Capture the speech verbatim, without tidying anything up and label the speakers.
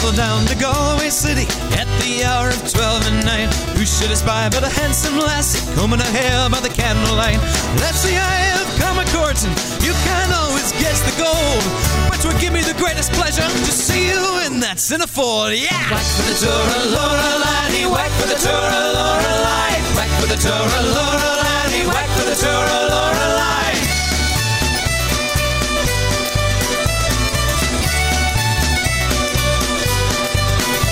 Speaker 1: travel down to Galway City at the hour of twelve at night. Who should I spy but a handsome lassie combing her hair by the candlelight? That's the eye of comic courts, and you can't always guess the gold, but 'twould give me the greatest pleasure to see you in that centerfold. Yeah! Whack for the Tour of Lorelei, whack for the Tour of Lorelei, whack for the Tour of Lorelei.